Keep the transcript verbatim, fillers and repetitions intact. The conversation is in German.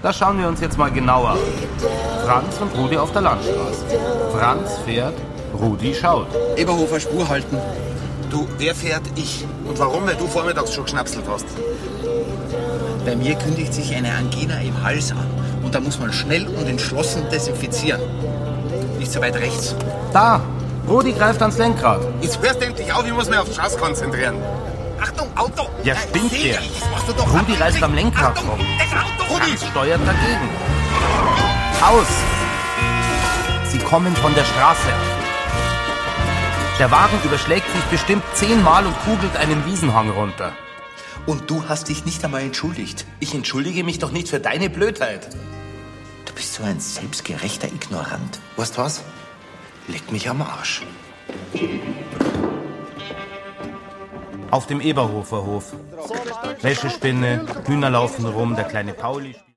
Das schauen wir uns jetzt mal genauer an. Franz und Rudi auf der Landstraße. Franz fährt, Rudi schaut. Eberhofer Spur halten. Du, wer fährt? Ich. Und warum? Weil du vormittags schon geschnapselt hast. Bei mir kündigt sich eine Angina im Hals an. Und da muss man schnell und entschlossen desinfizieren. Nicht so weit rechts. Da! Rudi greift ans Lenkrad. Jetzt hörst du endlich auf, ich muss mich auf die Straße konzentrieren. Achtung, Auto! Ja, Da stimmt seh der. ich, das machst du doch. Rudi reißt am Lenkrad Achtung, rum. das Auto! Rudi! Franz steuert dagegen. Aus! Sie kommen von der Straße ab. Der Wagen überschlägt sich bestimmt zehnmal und kugelt einen Wiesenhang runter. Und du hast dich nicht einmal entschuldigt. Ich entschuldige mich doch nicht für deine Blödheit. Du bist so ein selbstgerechter Ignorant. Weißt du was? Leck mich am Arsch. Auf dem Eberhofer Hof. Wäschespinne, Hühner laufen rum, der kleine Pauli